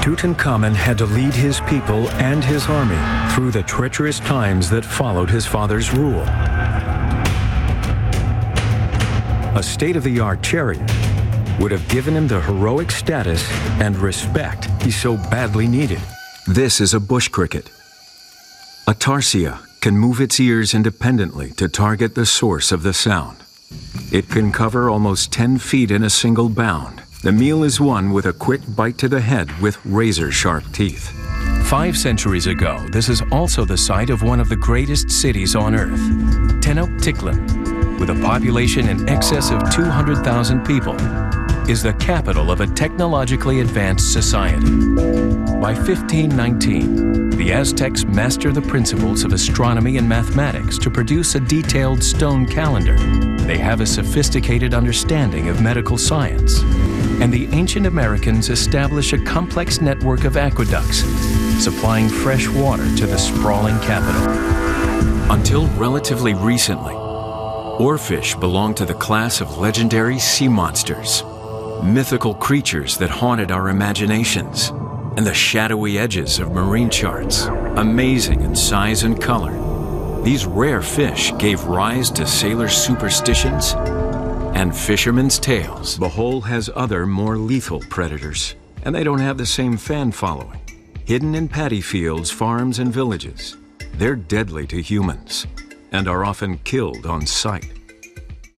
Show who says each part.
Speaker 1: Tutankhamun had to lead his people and his army through the treacherous times that followed his father's rule. A state-of-the-art chariot would have given him the heroic status and respect he so badly needed. This is a bush cricket. A tarsia can move its ears independently to target the source of the sound. It can cover almost 10 feet in a single bound. The meal is won with a quick bite to the head with razor-sharp teeth. 5 centuries ago, this is also the site of one of the greatest cities on Earth, Tenochtitlan, with a population in excess of 200,000 people, is the capital of a technologically advanced society. By 1519, the Aztecs master the principles of astronomy and mathematics to produce a detailed stone calendar. They have a sophisticated understanding of medical science. And the ancient Americans establish a complex network of aqueducts, supplying fresh water to the sprawling capital. Until relatively recently, oarfish belonged to the class of legendary sea monsters, mythical creatures that haunted our imaginations, and the shadowy edges of marine charts, amazing in size and color. These rare fish gave rise to sailors' superstitions and fishermen's tales. Bohol has other, more lethal predators, and they don't have the same fan following. Hidden in paddy fields, farms, and villages, they're deadly to humans and are often killed on sight.